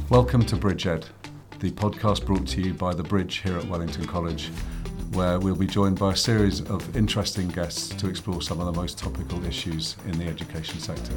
Welcome to BridgeEd, the podcast brought to you by The Bridge here at Wellington College, where we'll be joined by a series of interesting guests to explore some of the most topical issues in the education sector.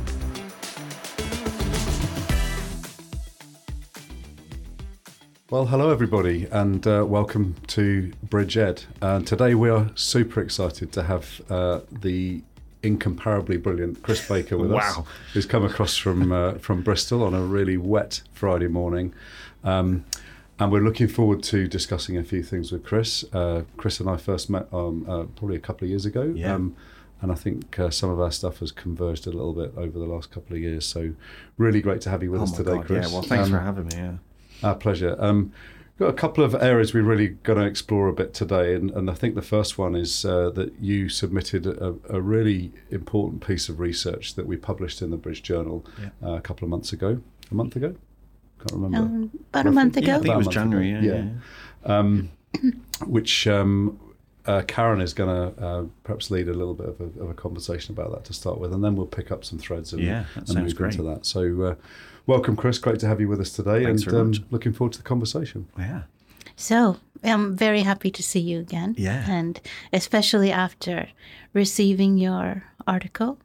Well, hello everybody, and welcome to BridgeEd. Today we are super excited to have the incomparably brilliant Chris Baker with us, who's come across from Bristol on a really wet Friday morning. And we're looking forward to discussing a few things with Chris. Chris and I first met probably a couple of years ago. Yeah. And I think some of our stuff has converged a little bit over the last couple of years. So really great to have you with us today, Chris. Yeah, well, thanks for having me. Yeah. Our pleasure. Got a couple of areas we're really going to explore a bit today, and I think the first one is that you submitted a really important piece of research that we published in the Bridge Journal a couple of months ago. A month ago? Can't remember. About a month ago. Yeah, I think it was January. Which Karen is going to perhaps lead a little bit of a conversation about that to start with, and then we'll pick up some threads and move great. into that. So welcome, Chris. Great to have you with us today. Thanks very much. Looking forward to the conversation. Yeah. So I'm very happy to see you again. Yeah. And especially after receiving your article.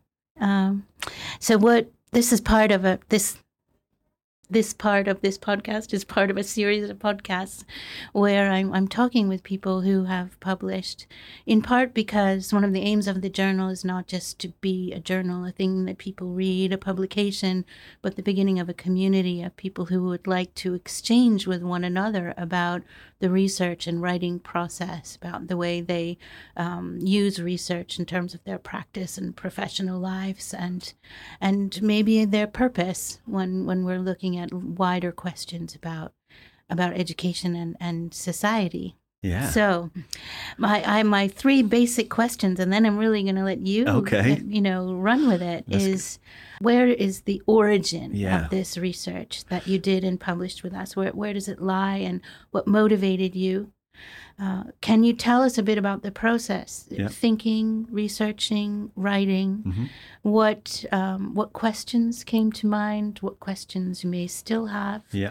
This part of this podcast is part of a series of podcasts where I'm talking with people who have published, in part because one of the aims of the journal is not just to be a journal, a thing that people read, a publication, but the beginning of a community of people who would like to exchange with one another about the research and writing process, about the way they use research in terms of their practice and professional lives, and maybe their purpose when we're looking at wider questions about education and society. Yeah. So my three basic questions, and then I'm really going to let you run with it. Where is the origin of this research that you did and published with us? Where does it lie, and what motivated you? Can you tell us a bit about the process? Thinking, researching, writing. Mm-hmm. What questions came to mind? What questions you may still have? Yeah.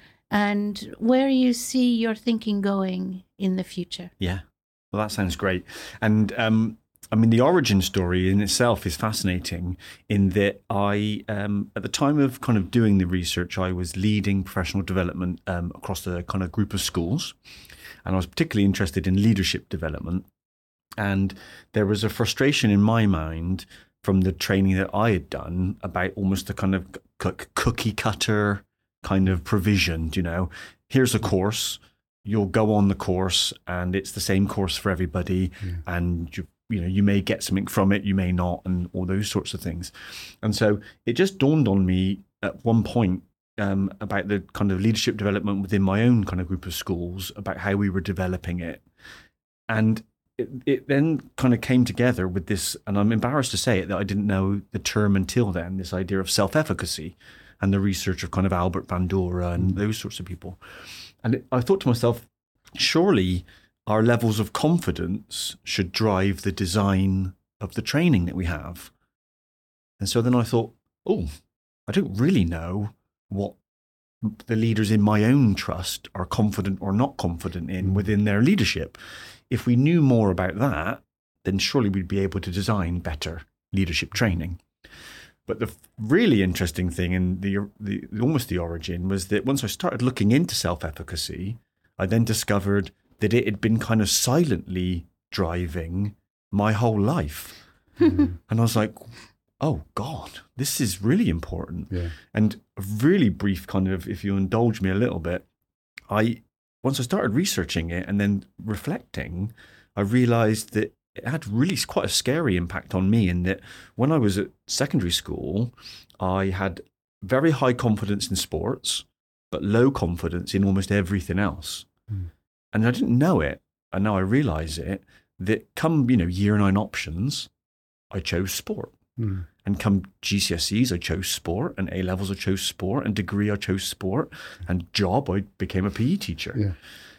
And where you see your thinking going in the future? Yeah. Well, that sounds great. And I mean, the origin story in itself is fascinating in that I, at the time of kind of doing the research, I was leading professional development across a kind of group of schools. And I was particularly interested in leadership development. And there was a frustration in my mind from the training that I had done about almost a kind of cookie cutter kind of provision, here's a course, you'll go on the course and it's the same course for everybody. And you may get something from it, you may not, and all those sorts of things. And so it just dawned on me at one point about the kind of leadership development within my own kind of group of schools, about how we were developing it. And it then kind of came together with this, and I'm embarrassed to say it, that I didn't know the term until then, this idea of self-efficacy and the research of kind of Albert Bandura and those sorts of people. And I thought to myself, surely our levels of confidence should drive the design of the training that we have. And so then I thought, I don't really know what the leaders in my own trust are confident or not confident in within their leadership. If we knew more about that, then surely we'd be able to design better leadership training. But the really interesting thing, and the almost the origin, was that once I started looking into self-efficacy, I then discovered that it had been kind of silently driving my whole life. And I was like, oh God, this is really important. Yeah. And a really brief kind of, if you indulge me a little bit, once I started researching it and then reflecting, I realized that it had really quite a scary impact on me, in that when I was at secondary school, I had very high confidence in sports, but low confidence in almost everything else. And I didn't know it, and now I realize it, that come, year 9 options, I chose sport. And come GCSEs, I chose sport, and A-levels, I chose sport, and degree, I chose sport, and job, I became a PE teacher. Yeah.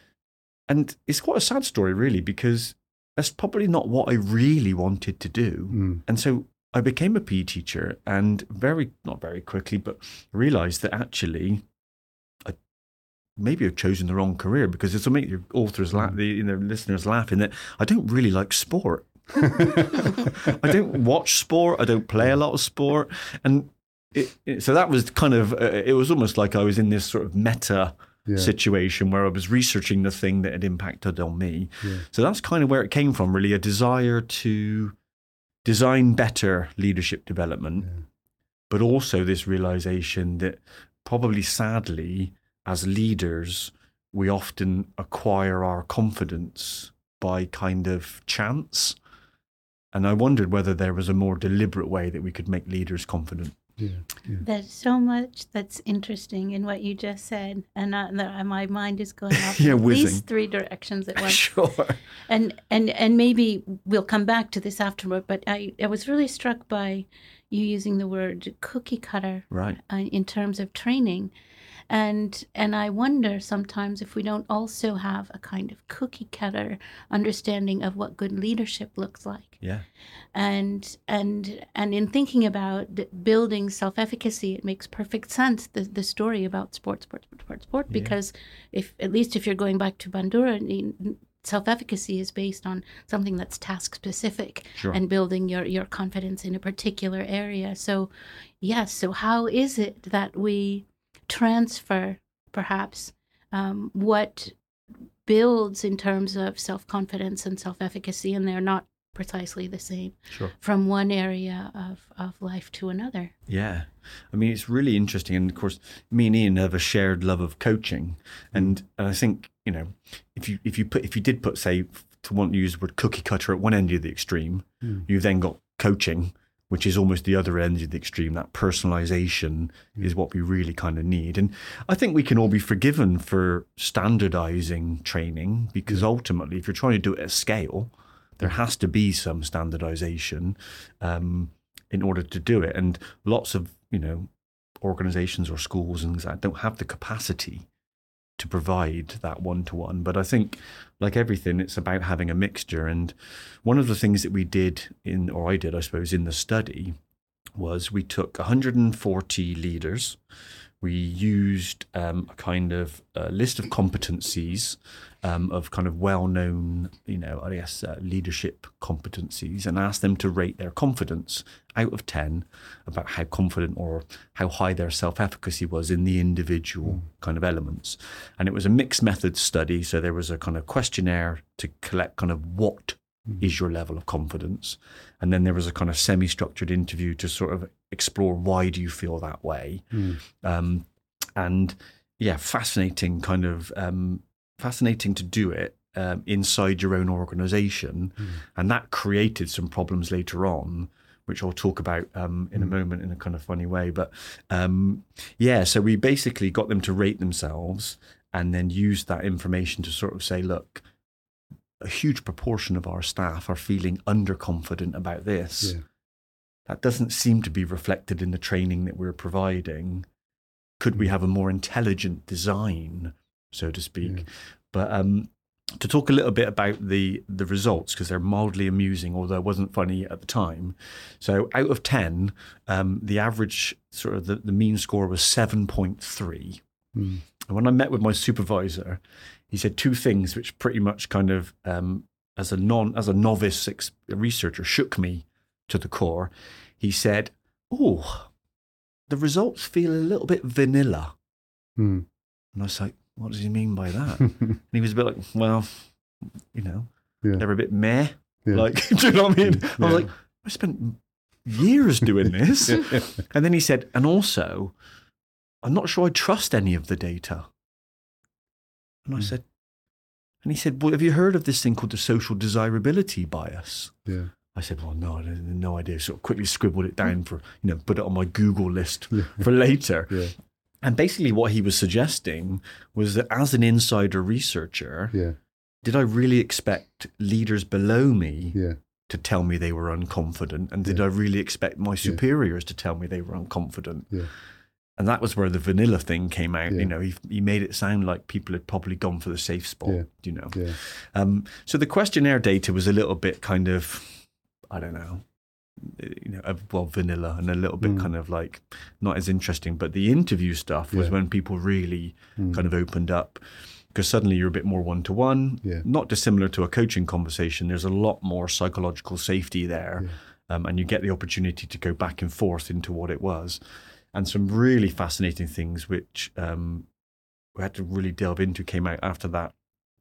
And it's quite a sad story, really, because that's probably not what I really wanted to do. And so I became a PE teacher, and not very quickly, but realized that actually maybe I've chosen the wrong career, because this will make your authors laugh, the listeners laugh, in that I don't really like sport. I don't watch sport. I don't play a lot of sport. And so that was kind of, it was almost like I was in this sort of meta situation where I was researching the thing that had impacted on me. Yeah. So that's kind of where it came from, really, a desire to design better leadership development, but also this realization that probably sadly, as leaders, we often acquire our confidence by kind of chance. And I wondered whether there was a more deliberate way that we could make leaders confident. There's so much that's interesting in what you just said, and my mind is going off in at whizzing. least 3 directions at once. Sure. And maybe we'll come back to this afterward, but I was really struck by you using the word cookie cutter, right, in terms of training. And I wonder sometimes if we don't also have a kind of cookie cutter understanding of what good leadership looks like. Yeah. And in thinking about building self-efficacy, it makes perfect sense, the story about sport, because if you're going back to Bandura, self-efficacy is based on something that's task specific and building your confidence in a particular area. So how is it that we transfer perhaps what builds in terms of self-confidence and self-efficacy, and they're not precisely the same, from one area of life to another? Yeah. I mean, it's really interesting. And of course, me and Ian have a shared love of coaching. And I think, if you did put, say, to want to use the word cookie cutter at one end of the extreme, you've then got coaching, which is almost the other end of the extreme. That personalization is what we really kind of need. And I think we can all be forgiven for standardizing training, because ultimately, if you're trying to do it at scale, there has to be some standardization in order to do it. And lots of, organizations or schools and things like that don't have the capacity to provide that one-to-one. But I think, like everything, it's about having a mixture. And one of the things that we did in the study was we took 140 leaders. We used a kind of list of competencies of kind of well-known, leadership competencies, and asked them to rate their confidence out of 10 about how confident or how high their self-efficacy was in the individual kind of elements. And it was a mixed method study. So there was a kind of questionnaire to collect kind of what is your level of confidence. And then there was a kind of semi-structured interview to sort of explore, why do you feel that way? Fascinating to do it inside your own organization. And that created some problems later on, which I'll talk about in a moment in a kind of funny way. But so we basically got them to rate themselves and then used that information to sort of say, look, a huge proportion of our staff are feeling underconfident about this. That doesn't seem to be reflected in the training that we're providing. Could we have a more intelligent design, so to speak? But to talk a little bit about the results, because they're mildly amusing, although it wasn't funny at the time. So out of 10, the average sort of the mean score was 7.3. And when I met with my supervisor, he said 2 things which pretty much kind of, as a novice researcher, shook me to the core. He said, "Oh, the results feel a little bit vanilla." And I was like, "What does he mean by that?" And he was a bit like, "Well, they're a bit meh." Like, do you know what I mean? I was like, I spent years doing this. And then he said, "And also, I'm not sure I trust any of the data." And I said, and he said, "Well, have you heard of this thing called the social desirability bias?" I said, "Well, no, I had no idea." Sort of quickly scribbled it down for, put it on my Google list for later. And basically what he was suggesting was that as an insider researcher, did I really expect leaders below me to tell me they were unconfident? And did I really expect my superiors to tell me they were unconfident? And that was where the vanilla thing came out. He made it sound like people had probably gone for the safe spot, So the questionnaire data was a little bit kind of, I don't know, vanilla and a little bit kind of like not as interesting. But the interview stuff was when people really kind of opened up, because suddenly you're a bit more one-to-one, not dissimilar to a coaching conversation. There's a lot more psychological safety there, and you get the opportunity to go back and forth into what it was. And some really fascinating things which we had to really delve into came out after that.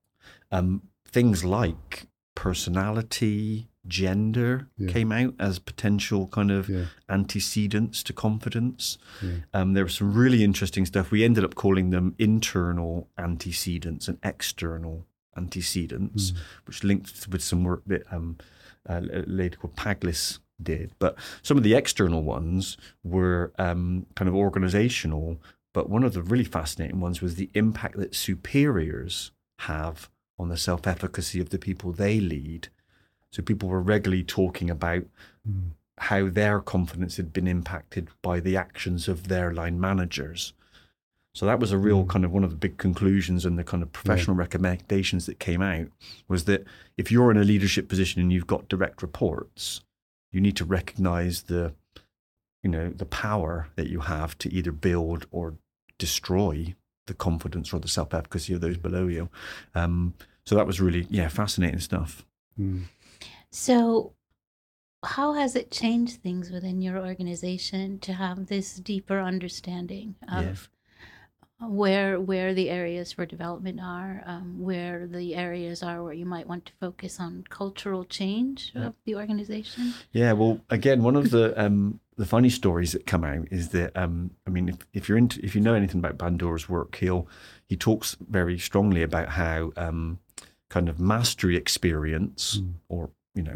Things like personality, gender came out as potential kind of antecedents to confidence. There was some really interesting stuff. We ended up calling them internal antecedents and external antecedents, which linked with some work that a lady called Paglis did. But some of the external ones were kind of organizational. But one of the really fascinating ones was the impact that superiors have on the self-efficacy of the people they lead. So people were regularly talking about how their confidence had been impacted by the actions of their line managers. So that was a real kind of one of the big conclusions and the kind of professional recommendations that came out, was that if you're in a leadership position and you've got direct reports, you need to recognize the power that you have to either build or destroy the confidence or the self-efficacy of those below you. So that was really, fascinating stuff. So how has it changed things within your organization to have this deeper understanding of where the areas for development are, where the areas are where you might want to focus on cultural change of the organization? Yeah, well, again, one of the funny stories that come out is that if you know anything about Bandura's work, he talks very strongly about how kind of mastery experience or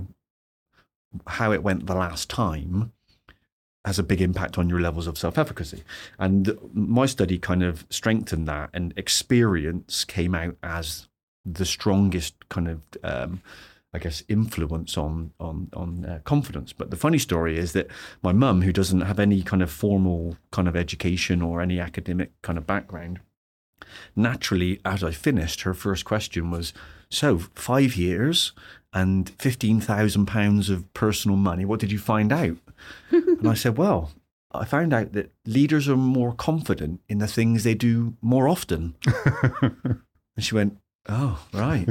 how it went the last time has a big impact on your levels of self-efficacy. And my study kind of strengthened that, and experience came out as the strongest kind of, influence on confidence. But the funny story is that my mum, who doesn't have any kind of formal kind of education or any academic kind of background, naturally, as I finished, her first question was, so 5 years and £15,000 of personal money, what did you find out? And I said, well, I found out that leaders are more confident in the things they do more often. And she went, oh, right.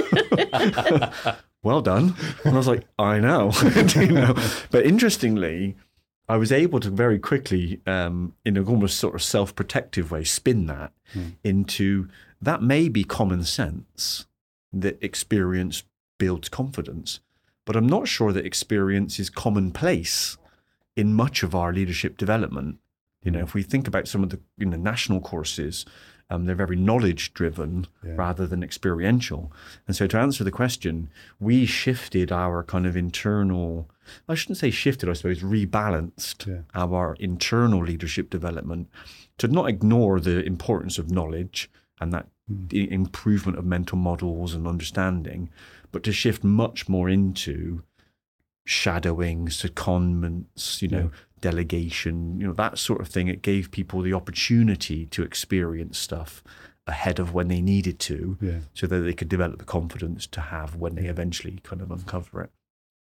Well done. And I was like, I know. But interestingly, I was able to very quickly, in an almost sort of self-protective way, spin that into that may be common sense, that experience builds confidence. But I'm not sure that experience is commonplace in much of our leadership development. If we think about some of the national courses, they're very knowledge driven rather than experiential. And so to answer the question, we shifted our kind of internal, I shouldn't say shifted, I suppose, rebalanced our internal leadership development to not ignore the importance of knowledge and that the improvement of mental models and understanding, but to shift much more into shadowing, secondments, delegation, that sort of thing. It gave people the opportunity to experience stuff ahead of when they needed to, so that they could develop the confidence to have when they eventually kind of uncover it.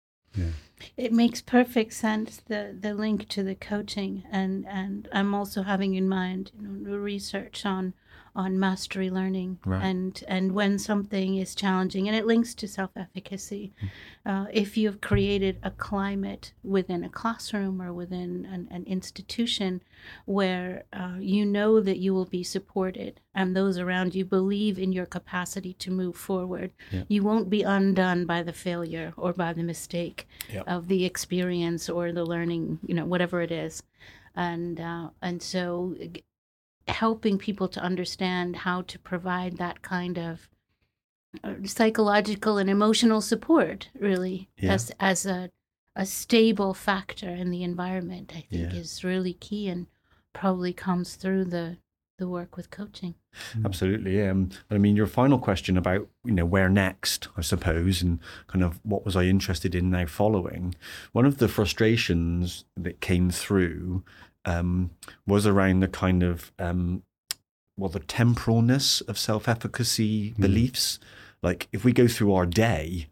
It makes perfect sense, the link to the coaching, and I'm also having in mind the research on mastery learning, and when something is challenging, and it links to self-efficacy. If you've created a climate within a classroom or within an institution where you know that you will be supported and those around you believe in your capacity to move forward, you won't be undone by the failure or by the mistake of the experience or the learning, whatever it is. And so helping people to understand how to provide that kind of psychological and emotional support, really, as a stable factor in the environment, I think is really key, and probably comes through the work with coaching. Absolutely. Your final question about, where next, I suppose, and kind of what was I interested in now following. One of the frustrations that came through was around the kind of, the temporalness of self-efficacy beliefs. Like if we go through our day,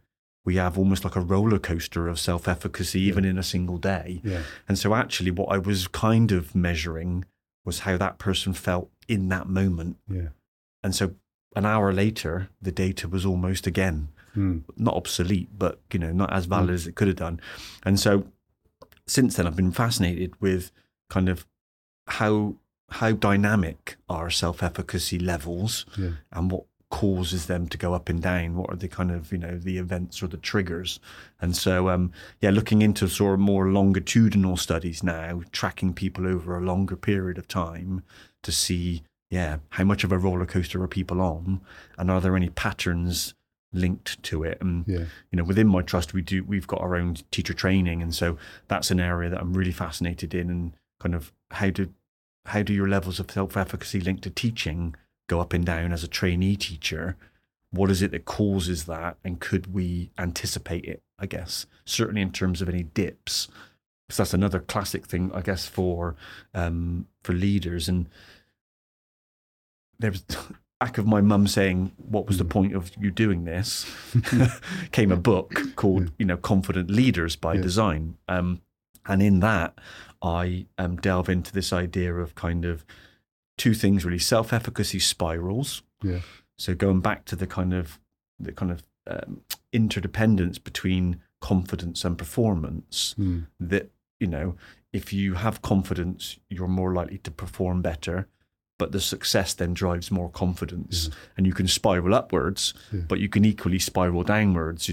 we have almost like a roller coaster of self-efficacy, even in a single day. Yeah. And so actually what I was kind of measuring was how that person felt in that moment. Yeah. And so an hour later, the data was almost again, not obsolete, but, not as valid as it could have done. And so since then, I've been fascinated with kind of how dynamic are self-efficacy levels and what causes them to go up and down. What are the kind of, the events or the triggers? And so, looking into sort of more longitudinal studies now, tracking people over a longer period of time to see, how much of a roller coaster are people on, and are there any patterns linked to it? And within my trust, we've got our own teacher training, and so that's an area that I'm really fascinated in, and kind of how do your levels of self-efficacy linked to teaching go up and down as a trainee teacher? What is it that causes that, and could we anticipate it, I guess, certainly in terms of any dips? Because that's another classic thing, I guess, for leaders. And there was back of my mum saying, what was the point of you doing this? Came a book called, Confident Leaders by Design. And in that, I delve into this idea of kind of two things really: self-efficacy spirals. Yeah. So going back to the kind of interdependence between confidence and performance. That if you have confidence, you're more likely to perform better. But the success then drives more confidence, and you can spiral upwards, but you can equally spiral downwards.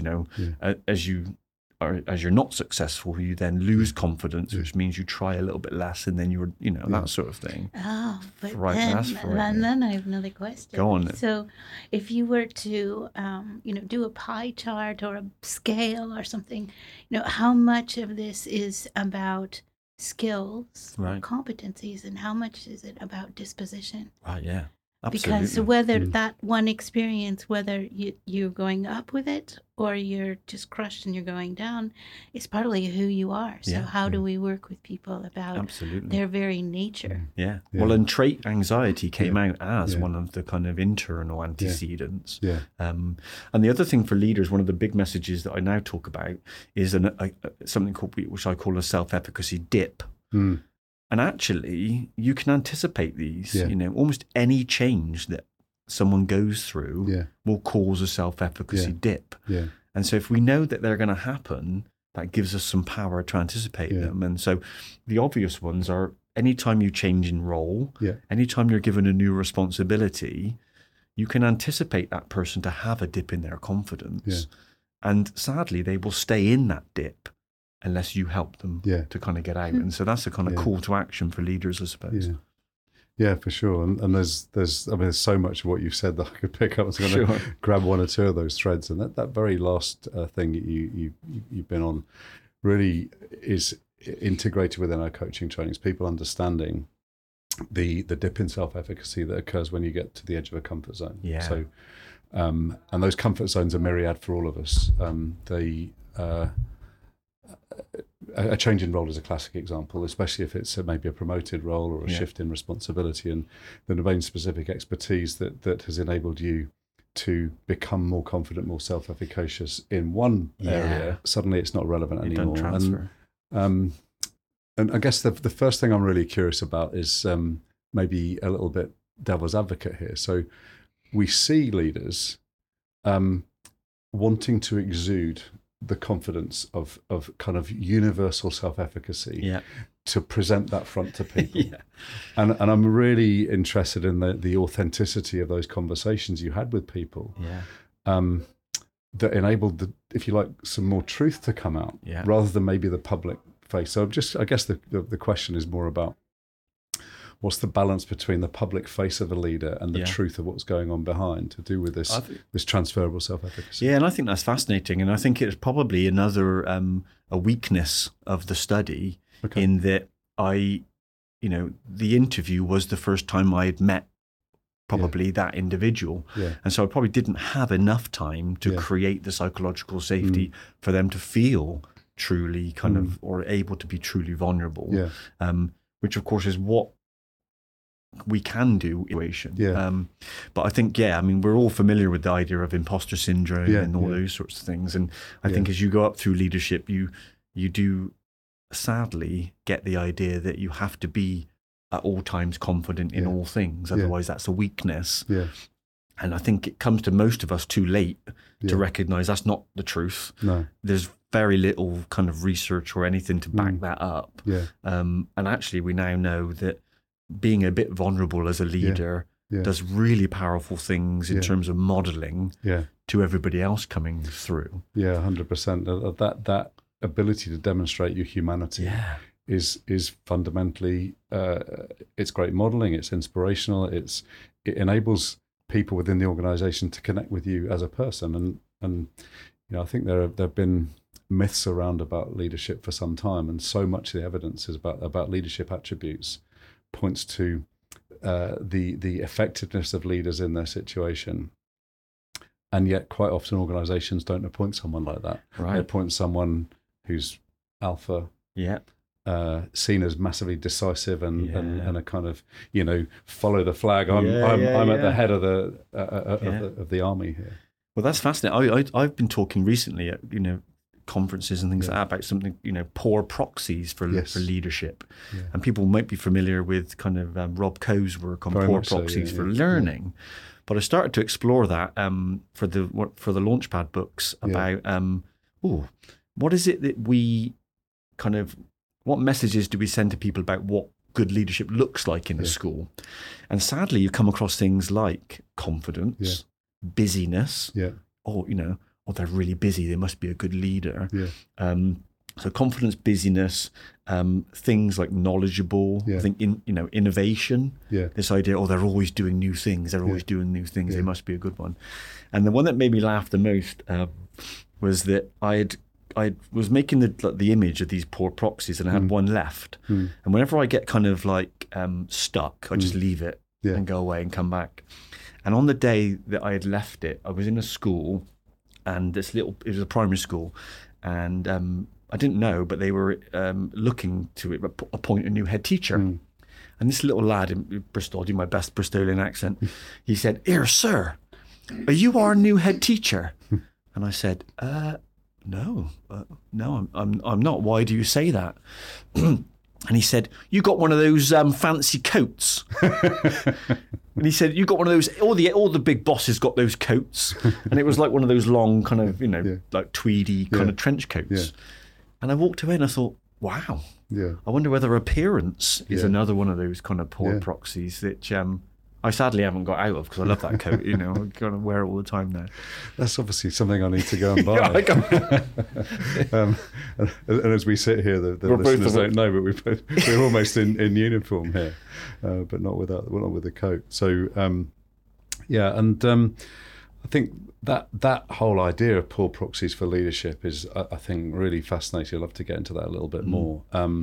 As you're not successful, you then lose confidence, which means you try a little bit less, and then you're, that sort of thing. Oh, but then I have another question. Go on. So, if you were to, do a pie chart or a scale or something, how much of this is about skills, competencies, and how much is it about disposition? Right. Yeah. Absolutely. Because whether that one experience, whether you're going up with it or you're just crushed and you're going down, is partly who you are. So how do we work with people about their very nature? Yeah. Well, and trait anxiety came out as one of the kind of internal antecedents. Yeah. And the other thing for leaders, one of the big messages that I now talk about is something called, which I call a self-efficacy dip. And actually, you can anticipate these. Almost any change that someone goes through will cause a self-efficacy dip. Yeah. And so if we know that they're going to happen, that gives us some power to anticipate them. And so the obvious ones are anytime you change in role, anytime you're given a new responsibility, you can anticipate that person to have a dip in their confidence. Yeah. And sadly, they will stay in that dip unless you help them to kind of get out. And so that's a kind of call to action for leaders, I suppose. Yeah, for sure. And there's so much of what you've said that I could pick up. I was going to grab one or two of those threads. And that very last thing that you've been on really is integrated within our coaching trainings, people understanding the dip in self-efficacy that occurs when you get to the edge of a comfort zone. Yeah. So, and those comfort zones are myriad for all of us. A change in role is a classic example, especially if it's maybe a promoted role or a shift in responsibility, and the domain-specific expertise that has enabled you to become more confident, more self-efficacious in one area, suddenly it's not relevant anymore. Transfer. And I guess the first thing I'm really curious about is maybe a little bit devil's advocate here. So we see leaders wanting to exude the confidence of kind of universal self-efficacy to present that front to people. And I'm really interested in the authenticity of those conversations you had with people that enabled, if you like, some more truth to come out rather than maybe the public face. So I guess the question is more about what's the balance between the public face of a leader and the truth of what's going on behind to do with this transferable self-efficacy? Yeah, and I think that's fascinating. And I think it's probably another a weakness of the study in that the interview was the first time I had met probably that individual. Yeah. And so I probably didn't have enough time to create the psychological safety for them to feel truly kind of, or able to be truly vulnerable, which of course is what we can do evaluation. Yeah. But I think, I mean, we're all familiar with the idea of imposter syndrome and all those sorts of things. And I think as you go up through leadership, you do sadly get the idea that you have to be at all times confident in all things. Otherwise, that's a weakness. Yeah. And I think it comes to most of us too late to recognize that's not the truth. No. There's very little kind of research or anything to back that up. Yeah. And actually, we now know that being a bit vulnerable as a leader does really powerful things in terms of modeling to everybody else coming through. Yeah, 100%. That ability to demonstrate your humanity is fundamentally, it's great modeling, it's inspirational, it enables people within the organization to connect with you as a person. And you know, I think there have been myths around about leadership for some time, and so much of the evidence is about leadership attributes points to the effectiveness of leaders in their situation. And yet quite often organizations don't appoint someone like that. Right. They appoint someone who's alpha, seen as massively decisive and a kind of, you know, follow the flag. I'm at the head of the army here. Well, that's fascinating. I've been talking recently at, you know, conferences and things like that about something, you know, poor proxies for leadership. Yeah. And people might be familiar with kind of Rob Coe's work on poor proxies for learning. But I started to explore that for the Launchpad books about what is it that we kind of, what messages do we send to people about what good leadership looks like in a school? And sadly, you come across things like confidence, busyness. Yeah. Oh, you know, they're really busy, they must be a good leader. Yeah. So confidence, busyness, things like knowledgeable, I think innovation. Yeah. This idea, they're always doing new things. They're always doing new things. They must be a good one. And the one that made me laugh the most was that I was making the image of these poor proxies, and I had one left. And whenever I get kind of like stuck, I just leave it and go away and come back. And on the day that I had left it, I was in a school, and it was a primary school, and I didn't know, but they were looking to appoint a new head teacher. And this little lad in Bristol, I'll do my best Bristolian accent, he said, "Here, sir, are you our new head teacher?" And I said, No, I'm not. Why do you say that? And he said, "You got one of those fancy coats." And he said, "You got one of those. All the big bosses got those coats." And it was like one of those long kind of, like tweedy kind of trench coats. Yeah. And I walked away and I thought, wow. Yeah. I wonder whether appearance is another one of those kind of poor proxies that I sadly haven't got out of, because I love that coat. You know, I kind of wear it all the time now. That's obviously something I need to go and buy. And as we sit here, the listeners don't know, but we're almost in uniform here, but not with the coat. So I think that whole idea of poor proxies for leadership is, I think, really fascinating. I'd love to get into that a little bit more.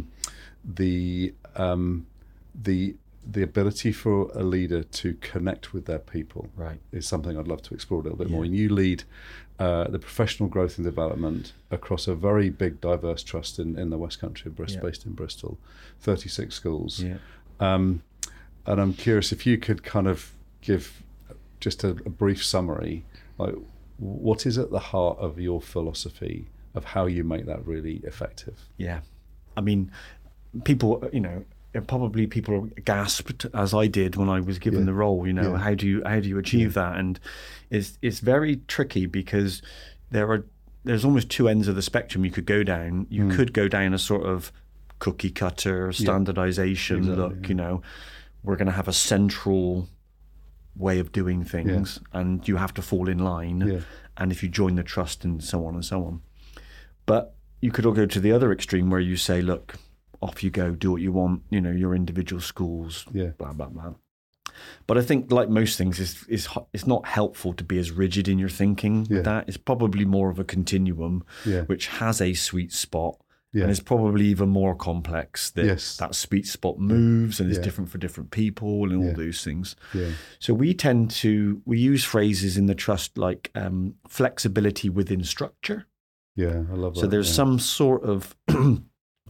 The ability for a leader to connect with their people is something I'd love to explore a little bit more. And you lead the professional growth and development across a very big, diverse trust in the West Country of Bristol, based in Bristol, 36 schools. Yeah. And I'm curious if you could kind of give just a brief summary, like what is at the heart of your philosophy of how you make that really effective? Yeah. I mean, people, probably people gasped, as I did when I was given the role. How do you achieve that? And it's very tricky, because there's almost two ends of the spectrum you could go down. You could go down a sort of cookie cutter standardization look. We're going to have a central way of doing things, and you have to fall in line. And if you join the trust, and so on and so on. But you could all go to the other extreme, where you say, look, off you go, do what you want, your individual schools, blah, blah, blah. But I think, like most things, it's not helpful to be as rigid in your thinking with that. It's probably more of a continuum, which has a sweet spot, and it's probably even more complex, that sweet spot moves and is different for different people and all those things. So we use phrases in the trust like flexibility within structure. Yeah, I love that. So there's some sort of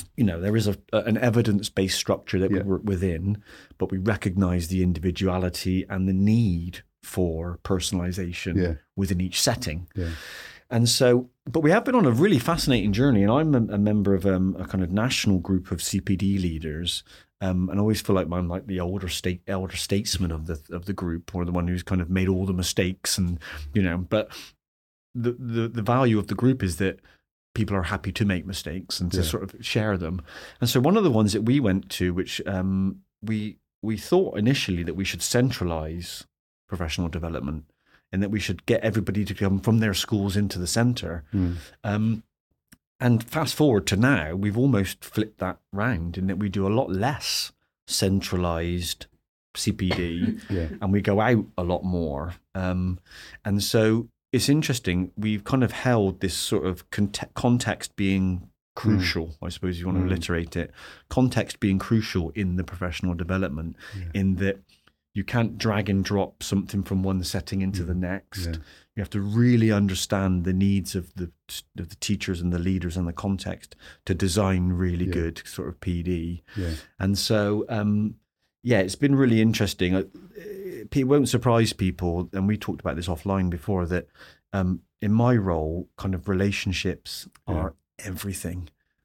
there is an evidence-based structure that we work within, but we recognize the individuality and the need for personalization within each setting. Yeah. And so, but we have been on a really fascinating journey, and I'm a member of a kind of national group of CPD leaders, and I always feel like I'm like the elder statesman of the group, or the one who's kind of made all the mistakes, and but the value of the group is that people are happy to make mistakes and to sort of share them. And so one of the ones that we went to, which we thought initially that we should centralize professional development, and that we should get everybody to come from their schools into the centre. And fast forward to now, we've almost flipped that round in that we do a lot less centralised CPD and we go out a lot more. And so it's interesting, we've kind of held this sort of context being crucial, I suppose you want to alliterate it, context being crucial in the professional development, in that you can't drag and drop something from one setting into the next. Yeah. You have to really understand the needs of the teachers and the leaders and the context to design really good sort of PD. Yeah. And so, it's been really interesting. It won't surprise people, and we talked about this offline before, that in my role, kind of relationships are everything.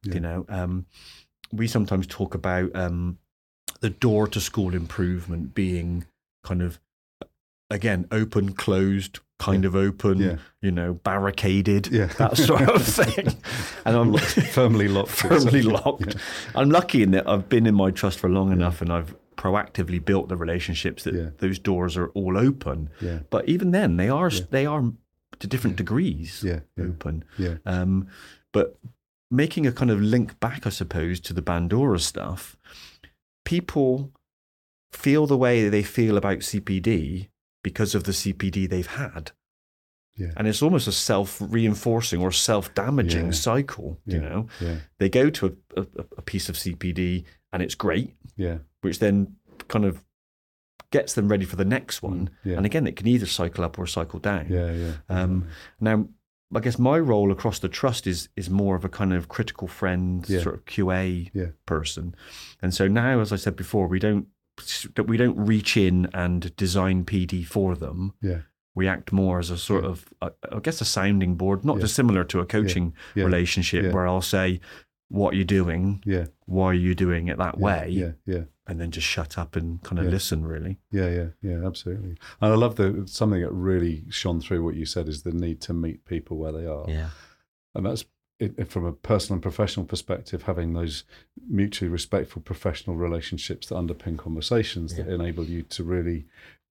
We sometimes talk about the door to school improvement being kind of, again, open, closed, kind of open, barricaded, that sort of thing. And I'm firmly locked. Yeah. I'm lucky in that I've been in my trust for long enough, and I've proactively built the relationships that those doors are all open. Yeah. But even then, they are to different degrees open. Yeah. But making a kind of link back, I suppose, to the Bandura stuff, people feel the way they feel about CPD because of the CPD they've had. Yeah. And it's almost a self-reinforcing or self-damaging cycle, Yeah. They go to a piece of CPD and it's great, which then kind of gets them ready for the next one. And again, it can either cycle up or cycle down. Now, I guess my role across the trust is more of a kind of critical friend, sort of QA person. And so now, as I said before, we don't reach in and design PD for them. Yeah. We act more as a sort of, I guess, a sounding board, not dissimilar to a coaching relationship where I'll say, what are you doing? Yeah. Why are you doing it that way? Yeah. And then just shut up and kind of listen, really. Yeah, absolutely. And I love something that really shone through what you said is the need to meet people where they are. Yeah. And that's, from a personal and professional perspective, having those mutually respectful professional relationships that underpin conversations that enable you to really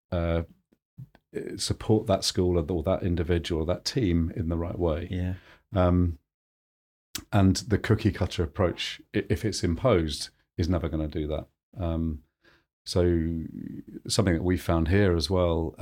support that school or that individual or that team in the right way. Yeah. And the cookie cutter approach, if it's imposed, is never going to do that. So something that we found here as well,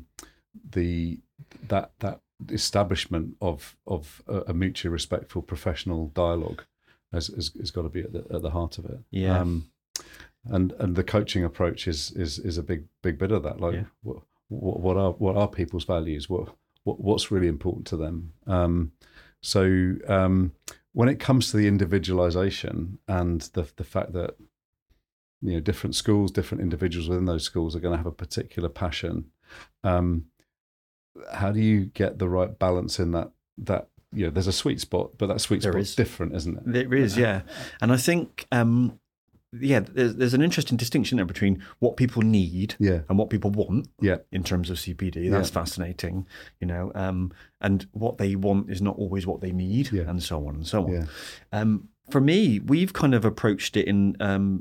that establishment of a mutually respectful professional dialogue has got to be at the heart of it. Yeah. And the coaching approach is a big bit of that. Like what are people's values? What's really important to them? When it comes to the individualization and the fact that different schools, different individuals within those schools are going to have a particular passion, how do you get the right balance in that there's a sweet spot, but that sweet spot's different, isn't it? There is, yeah. And I think there's an interesting distinction there between what people need and what people want in terms of CPD. That's fascinating, and what they want is not always what they need, and so on and so on. Yeah. For me, we've kind of approached it in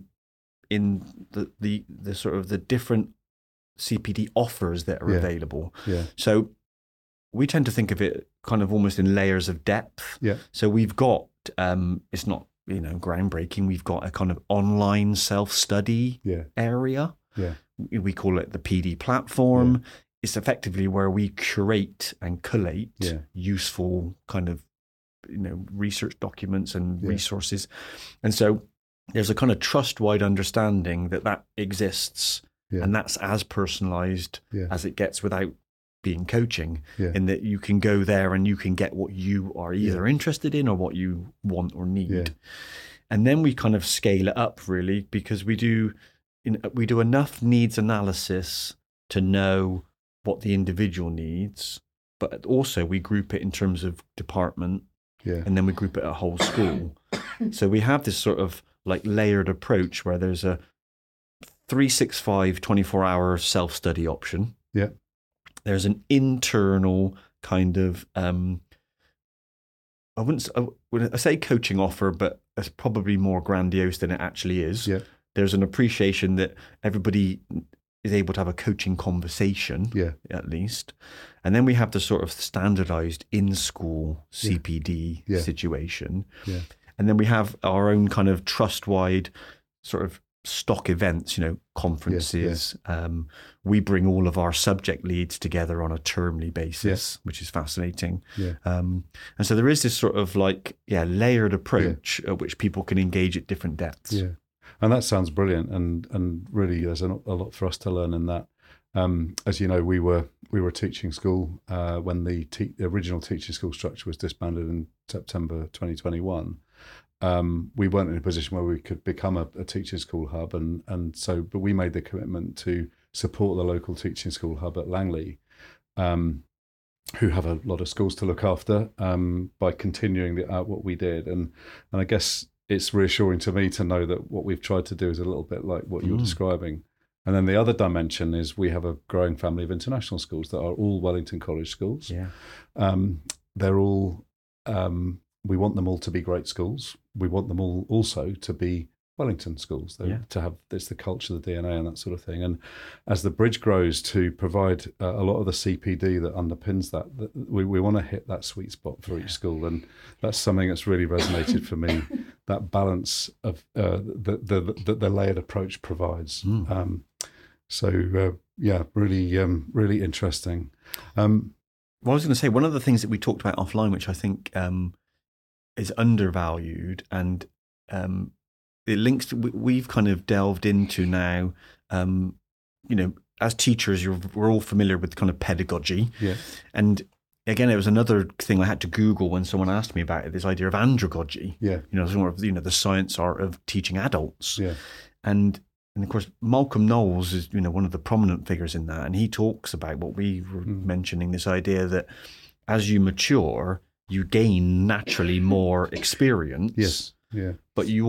the sort of the different CPD offers that are available. Yeah. So we tend to think of it kind of almost in layers of depth. Yeah. So we've got it's not groundbreaking. We've got a kind of online self-study area. Yeah. We call it the PD platform. Yeah. It's effectively where we curate and collate useful kind of research documents and resources. And so there's a kind of trust-wide understanding that exists, and that's as personalized as it gets without being coaching, in that you can go there and you can get what you are either interested in or what you want or need. And then we kind of scale it up really, because we do enough needs analysis to know what the individual needs, but also we group it in terms of department, and then we group it at whole school. So we have this sort of like layered approach where there's a 365 24-hour self-study option. Yeah. There's an internal kind of I say coaching offer, but it's probably more grandiose than it actually is. Yeah. There's an appreciation that everybody is able to have a coaching conversation, at least. And then we have the sort of standardized in-school CPD situation. Yeah. And then we have our own kind of trust-wide sort of stock events, conferences. We bring all of our subject leads together on a termly basis, which is fascinating. Yeah. And so there is this sort of layered approach at which people can engage at different depths. Yeah. And that sounds brilliant, and really there's a lot for us to learn in that. As you know, we were teaching school when the original teaching school structure was disbanded in September 2021. We weren't in a position where we could become a teaching school hub, but we made the commitment to support the local teaching school hub at Langley, who have a lot of schools to look after, by continuing what we did, and I guess it's reassuring to me to know that what we've tried to do is a little bit like what you're describing. And then the other dimension is we have a growing family of international schools that are all Wellington College schools. Yeah. They're all, we want them all to be great schools. We want them all also to be Wellington schools, to have it's the culture, the DNA and that sort of thing. And as the bridge grows to provide a lot of the CPD that underpins that, we want to hit that sweet spot for each school. And that's something that's really resonated for me, that balance of the layered approach provides. Really interesting. Well, I was going to say, one of the things that we talked about offline, which I think is undervalued, and it links to, we've kind of delved into now, as teachers, we're all familiar with kind of pedagogy. Yeah. And again, it was another thing I had to Google when someone asked me about it, this idea of andragogy. Yeah. Sort of, the science art of teaching adults. Yeah. And of course, Malcolm Knowles is, one of the prominent figures in that. And he talks about what we were mentioning, this idea that as you mature, you gain naturally more experience. Yes. Yeah. But you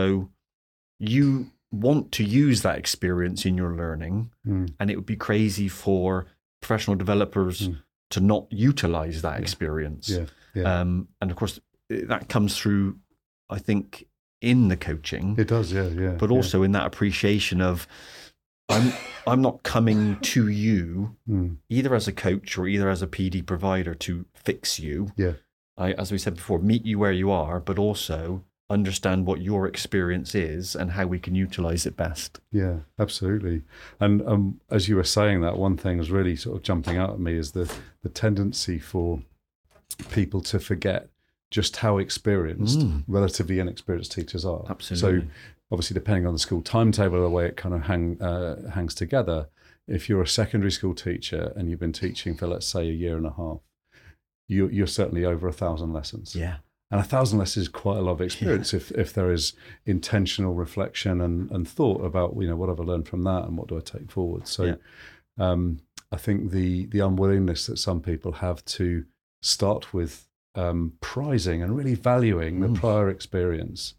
want to use that experience in your learning. And it would be crazy for professional developers to not utilize that experience. Yeah. Yeah. And of course, that comes through, I think, in the coaching. It does, yeah. But also in that appreciation of, I'm not coming to you either as a coach or either as a PD provider to fix you. Yeah. I, as we said before, meet you where you are, but also understand what your experience is and how we can utilize it best. Yeah, absolutely. And as you were saying that, one thing was really sort of jumping out at me is the tendency for people to forget just how experienced relatively inexperienced teachers are. Absolutely. So obviously, depending on the school timetable, the way it kind of hangs together, if you're a secondary school teacher and you've been teaching for, let's say, a year and a half, you're certainly over 1,000 lessons. Yeah. And 1,000 lessons is quite a lot of experience if there is intentional reflection and thought about, what have I learned from that and what do I take forward. So I think the unwillingness that some people have to start with prizing and really valuing the prior experience,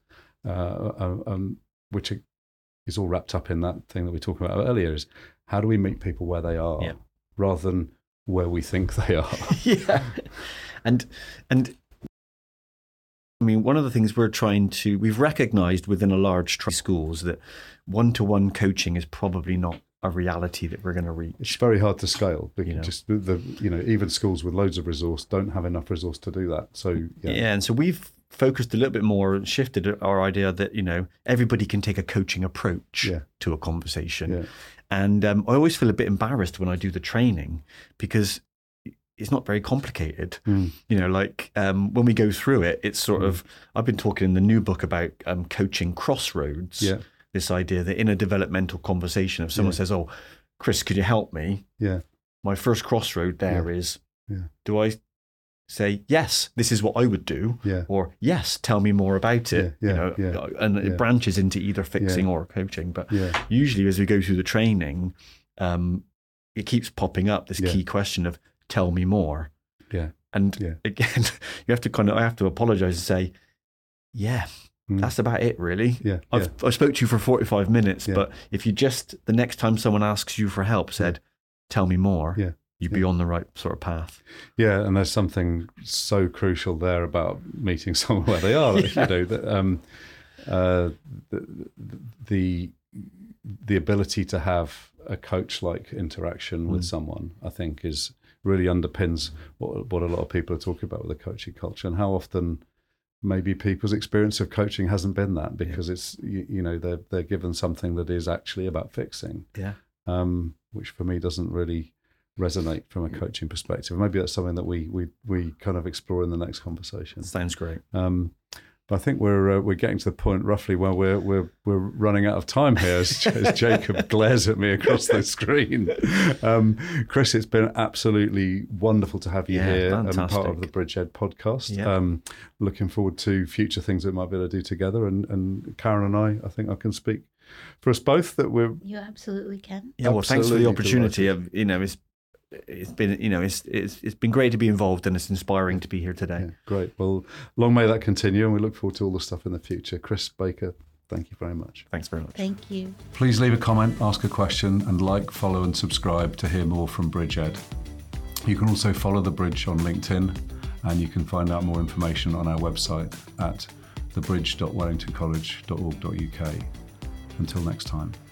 which is all wrapped up in that thing that we talked about earlier, is how do we meet people where they are rather than where we think they are. Yeah. And I mean, one of the things we've recognized within a large trust schools that one-to-one coaching is probably not a reality that we're going to reach. It's very hard to scale because just even schools with loads of resource don't have enough resource to do that. So and so we've focused a little bit more, shifted our idea that everybody can take a coaching approach to a conversation. Yeah. And I always feel a bit embarrassed when I do the training because it's not very complicated. When we go through it, it's sort of, I've been talking in the new book about coaching crossroads. Yeah. This idea that in a developmental conversation, if someone says, "Oh, Chris, could you help me?" Yeah. My first crossroad there is, do I say, yes, this is what I would do, or yes, tell me more about it. And it branches into either fixing or coaching. But usually as we go through the training, it keeps popping up, this key question of tell me more. And again, I have to apologize and say, that's about it, really. I spoke to you for 45 minutes, but if you just, the next time someone asks you for help, said, tell me more, you'd be on the right sort of path. Yeah, and there's something so crucial there about meeting someone where they are. The ability to have a coach-like interaction with someone, I think, is really underpins what a lot of people are talking about with the coaching culture, and how often maybe people's experience of coaching hasn't been that, because it's they're given something that is actually about fixing, which for me doesn't really resonate from a coaching perspective. Maybe that's something that we kind of explore in the next conversation. Sounds great. But I think we're getting to the point roughly where we're running out of time here as Jacob glares at me across the screen. Chris, it's been absolutely wonderful to have you here and part of the Bridgehead podcast. Looking forward to future things that we might be able to do together. And Karen and I think I can speak for us both that you absolutely can. Yeah, well, thanks for the opportunity. It's been great to be involved, and it's inspiring to be here today. Great. Well, long may that continue, and we look forward to all the stuff in the future. Chris Baker, thank you very much. Thanks very much. Thank you. Please leave a comment, ask a question, and like, follow and subscribe to hear more from Bridgehead. You can also follow The Bridge on LinkedIn, and you can find out more information on our website at thebridge.wellingtoncollege.org.uk. Until next time.